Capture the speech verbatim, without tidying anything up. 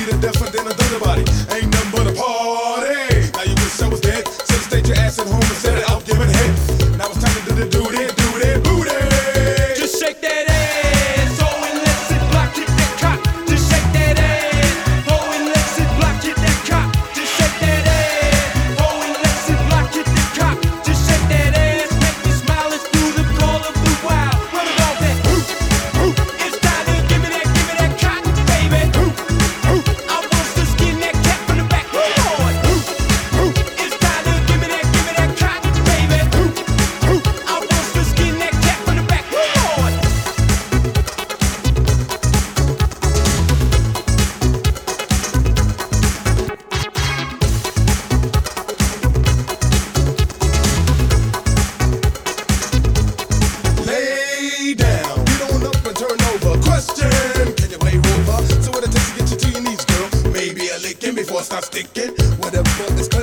beat it different than a thunder body. Ain't nothing but a party. Now you wish I was dead. So stayed your ass at home and set it out giving head. Now it's time to do the do that, do that, booty. Just shake that ass, oh and let's it block it that cock. Just shake that ass, oh and let's it block it that cock. Just shake that ass, oh and let's it block it that cock. Just shake that ass, make me smile. It's through the call of the wild. What about that? It's time to give me that, give me that cock, baby. I want to skin that cat from the back. Come on. It's time to give me that, give me that cock, baby. I want to skin that cat from the back. Come on. Lay down, get on up and turn over. Question, can you play rover? So what it takes to get you to your knees, girl? Maybe a licking before it starts stinking. Whatever is